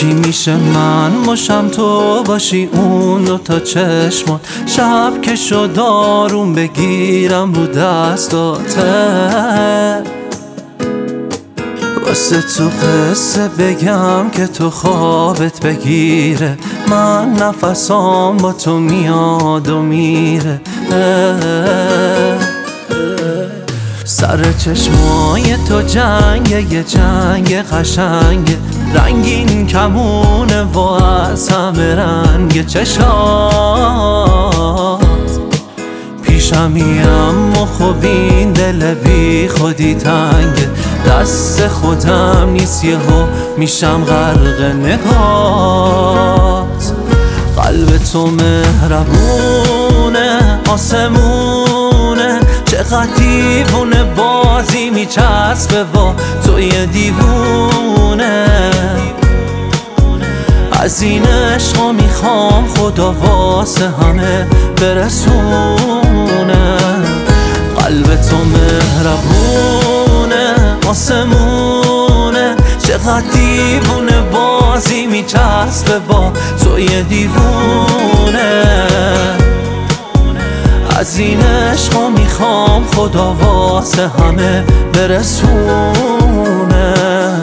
چی میشه من باشم تو باشی اون دوتا چشمات، شب که شد آروم بگیرم رو دستاته، واسه تو قصه بگم که تو خوابت بگیره، من نفسام با تو میاد و میره. سر چشمای تو جنگه، یه جنگ قشنگه، رنگین کمونه و از همه رنگ چشات، پیشمیم و خب این دل بی خودی تنگه، دست خودم نیست یهو میشم غرق نگات. قلب تو مهربونه آسمونه، چقدر دیوونه بازی میچسبه با توی دیوونه، از این عشقا میخوام خدا واسه همه برسونه. قلب تو مهربونه آسمونه، چقدر دیوونه بازی میچسبه با توی دیوونه، از این عشقا میخوام خدا واسه همه برسونه.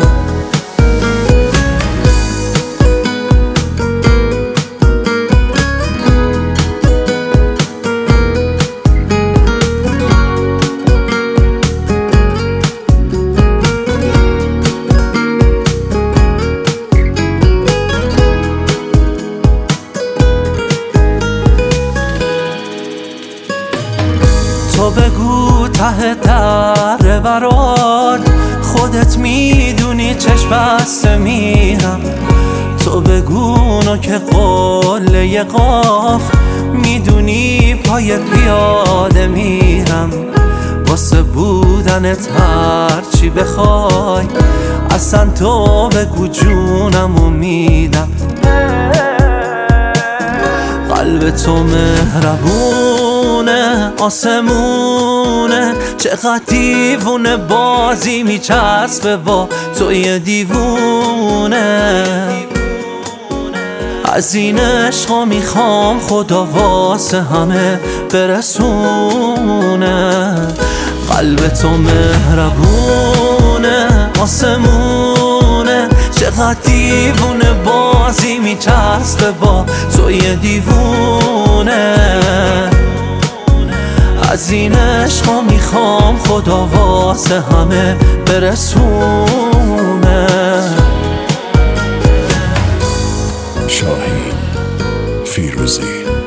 تو بگو ته در برات، خودت میدونی چشم بسته میرم، تو بگو نوک قله قاف، میدونی پای پیاده میرم، واسه بودنت هرچی بخوای، اصلا تو بگو جونمو میدم. قلب تو مهربونه آسمونه، چقدر دیوونه بازی میچسبه با توی دیوونه، از این عشقا میخوام خدا واسه همه برسونه. قلب تو مهربونه آسمونه، چقدر دیوونه بازی میچسبه با توی دیوونه، از این عشقا میخوام خدا واسه همه برسونه. شاهین فیروزی